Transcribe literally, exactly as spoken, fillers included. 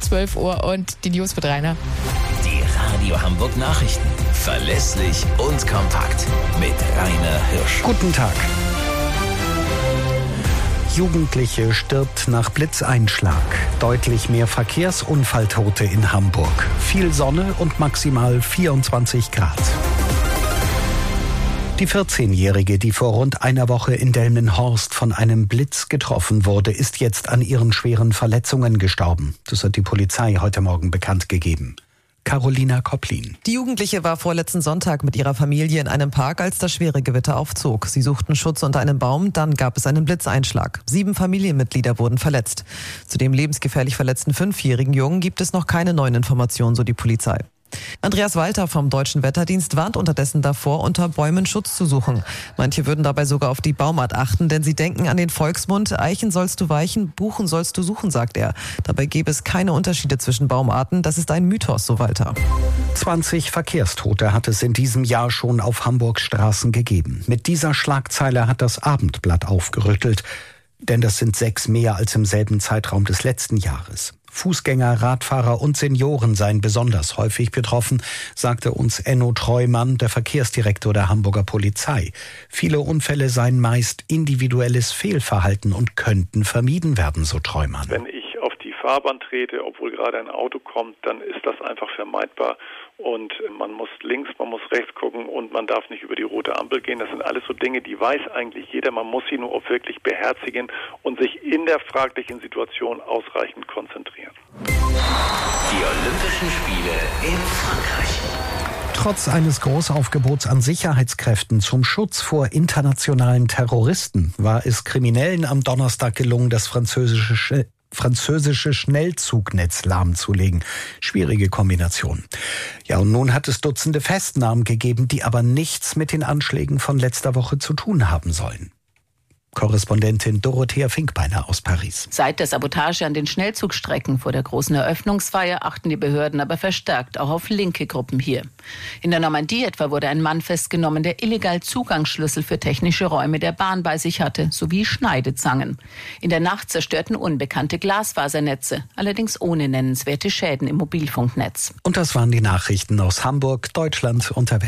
zwölf Uhr und die News mit Rainer. Die Radio Hamburg Nachrichten. Verlässlich und kompakt. Mit Rainer Hirsch. Guten Tag. Jugendliche stirbt nach Blitzeinschlag. Deutlich mehr Verkehrsunfalltote in Hamburg. Viel Sonne und maximal vierundzwanzig Grad. Die vierzehnjährige, die vor rund einer Woche in Delmenhorst von einem Blitz getroffen wurde, ist jetzt an ihren schweren Verletzungen gestorben. Das hat die Polizei heute Morgen bekannt gegeben. Carolina Kopplin. Die Jugendliche war vorletzten Sonntag mit ihrer Familie in einem Park, als das schwere Gewitter aufzog. Sie suchten Schutz unter einem Baum, dann gab es einen Blitzeinschlag. Sieben Familienmitglieder wurden verletzt. Zu dem lebensgefährlich verletzten fünfjährigen Jungen gibt es noch keine neuen Informationen, so die Polizei. Andreas Walter vom Deutschen Wetterdienst warnt unterdessen davor, unter Bäumen Schutz zu suchen. Manche würden dabei sogar auf die Baumart achten, denn sie denken an den Volksmund, Eichen sollst du weichen, Buchen sollst du suchen, sagt er. Dabei gäbe es keine Unterschiede zwischen Baumarten, das ist ein Mythos, so Walter. zwanzig Verkehrstote hat es in diesem Jahr schon auf Hamburgs Straßen gegeben. Mit dieser Schlagzeile hat das Abendblatt aufgerüttelt, denn das sind sechs mehr als im selben Zeitraum des letzten Jahres. Fußgänger, Radfahrer und Senioren seien besonders häufig betroffen, sagte uns Enno Treumann, der Verkehrsdirektor der Hamburger Polizei. Viele Unfälle seien meist individuelles Fehlverhalten und könnten vermieden werden, so Treumann. Wenn ich auf die Fahrbahn trete, obwohl gerade ein Auto kommt, dann ist das einfach vermeidbar. Und man muss links, man muss rechts gucken und man darf nicht über die rote Ampel gehen. Das sind alles so Dinge, die weiß eigentlich jeder. Man muss sie nur auch wirklich beherzigen und sich in der fraglichen Situation ausreichend konzentrieren. Die Olympischen Spiele in Frankreich. Trotz eines Großaufgebots an Sicherheitskräften zum Schutz vor internationalen Terroristen war es Kriminellen am Donnerstag gelungen, das französische französische Schnellzugnetz lahmzulegen. Schwierige Kombination. Ja, und nun hat es Dutzende Festnahmen gegeben, die aber nichts mit den Anschlägen von letzter Woche zu tun haben sollen. Korrespondentin Dorothea Finkbeiner aus Paris. Seit der Sabotage an den Schnellzugstrecken vor der großen Eröffnungsfeier achten die Behörden aber verstärkt auch auf linke Gruppen hier. In der Normandie etwa wurde ein Mann festgenommen, der illegal Zugangsschlüssel für technische Räume der Bahn bei sich hatte, sowie Schneidezangen. In der Nacht zerstörten Unbekannte Glasfasernetze, allerdings ohne nennenswerte Schäden im Mobilfunknetz. Und das waren die Nachrichten aus Hamburg, Deutschland und der Welt.